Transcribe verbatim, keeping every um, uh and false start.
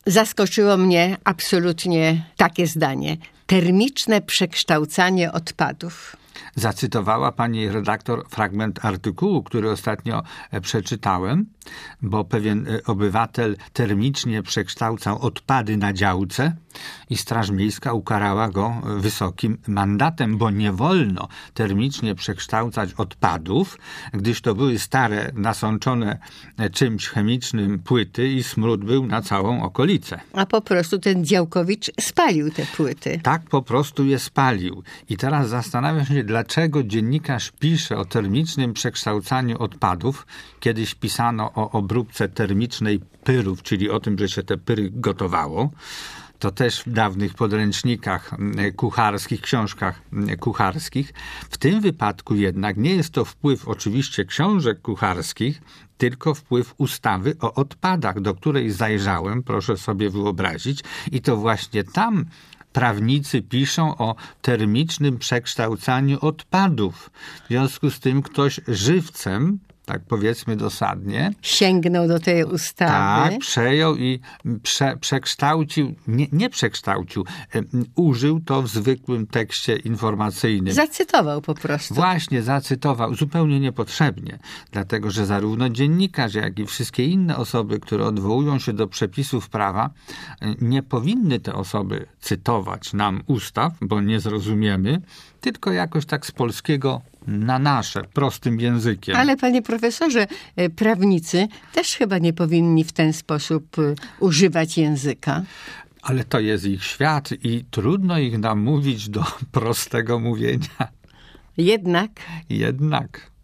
Zaskoczyło mnie absolutnie takie zdanie. Termiczne przekształcanie odpadów. Zacytowała pani redaktor fragment artykułu, który ostatnio przeczytałem, bo pewien obywatel termicznie przekształcał odpady na działce i Straż Miejska ukarała go wysokim mandatem, bo nie wolno termicznie przekształcać odpadów, gdyż to były stare, nasączone czymś chemicznym płyty i smród był na całą okolicę. A po prostu ten Działkowicz spalił te płyty. Tak po prostu je spalił. I teraz zastanawiam się, dlaczego dziennikarz pisze o termicznym przekształcaniu odpadów. Kiedyś pisano o obróbce termicznej pyrów, czyli o tym, że się te pyry gotowało. To też w dawnych podręcznikach kucharskich, książkach kucharskich. W tym wypadku jednak nie jest to wpływ oczywiście książek kucharskich, tylko wpływ ustawy o odpadach, do której zajrzałem, proszę sobie wyobrazić. I to właśnie tam prawnicy piszą o termicznym przekształcaniu odpadów. W związku z tym ktoś żywcem, tak powiedzmy dosadnie, sięgnął do tej ustawy. Tak, przejął i prze, przekształcił, nie, nie przekształcił, um, użył to w zwykłym tekście informacyjnym. Zacytował po prostu. Właśnie, zacytował, zupełnie niepotrzebnie, dlatego że zarówno dziennikarz, jak i wszystkie inne osoby, które odwołują się do przepisów prawa, nie powinny te osoby cytować nam ustaw, bo nie zrozumiemy, tylko jakoś tak z polskiego na nasze, prostym językiem. Ale panie profesorze, prawnicy też chyba nie powinni w ten sposób używać języka. Ale to jest ich świat i trudno ich namówić do prostego mówienia. Jednak? Jednak.